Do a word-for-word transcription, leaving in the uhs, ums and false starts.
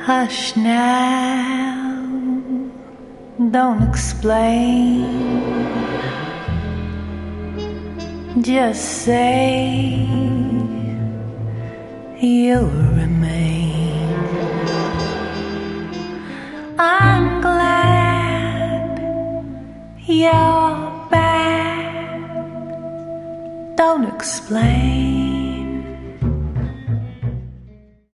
Hush now, don't explain. Just say you'll remain. I'm glad you're back. Don't explain.